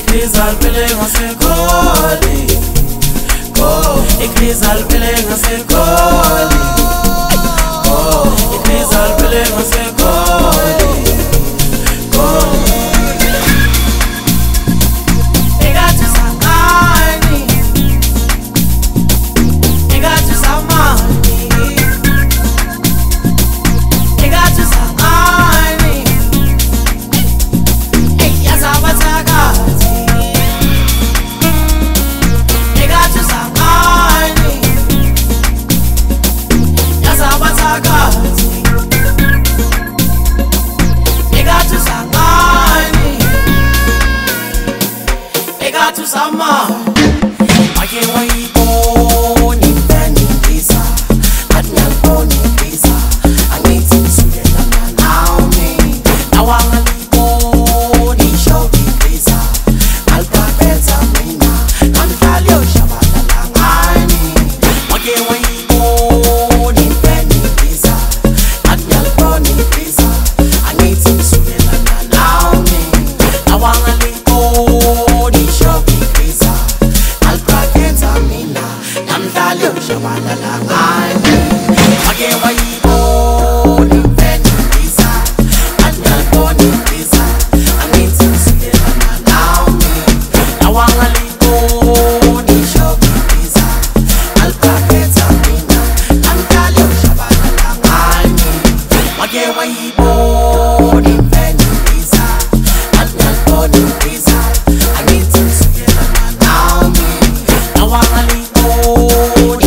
Ikrizal pele ngasekoli, go. Ikrizal pele ngasekoli, go. Ikrizal pele ngasekoli, go. Igathi sangani, igathi samani, igathi sangani. Sama, wake wayiboni beni visa, adnyalboni visa, angithi suyelana nami, nawangaliboni shoki visa, alphabeta mina, namhlali oshabalala ngani, wake wayiboni beni visa, adnyalboni visa, angithi suyelana nami, nawangaliboni shoki shabalala ngani, wake wayiboni beni visa, adnyalboni visa, angithi suyelana nami, nawangaliboni shoki visa, alphabeta mina, namhlali oshabalala ngani, wake wayiboni beni visa, adnyalboni visa, angithi suyelana nami, nawangaliboni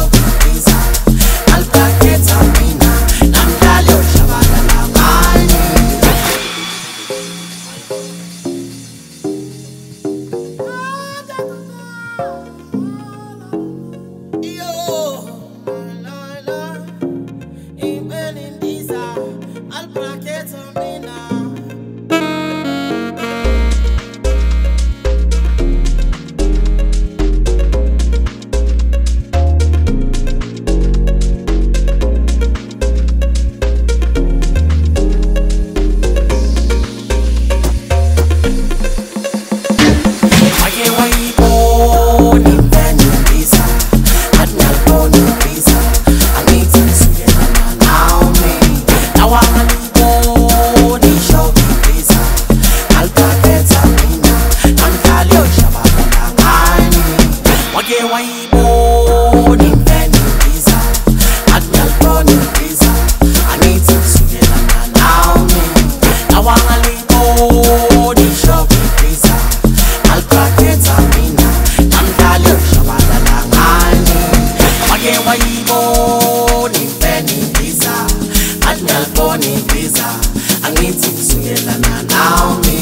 wayiboni beni visa, adnyalboni visa, angithi suyelana nami, nawangaliboni shoki visa, alphabeta mina, namhlali oshabalala ngani, wake wayiboni beni visa, adnyalboni visa, angithi suyelana nami,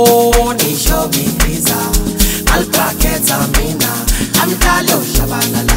nawangaliboni shoki visa, alphabeta mina, namhlali oshabalala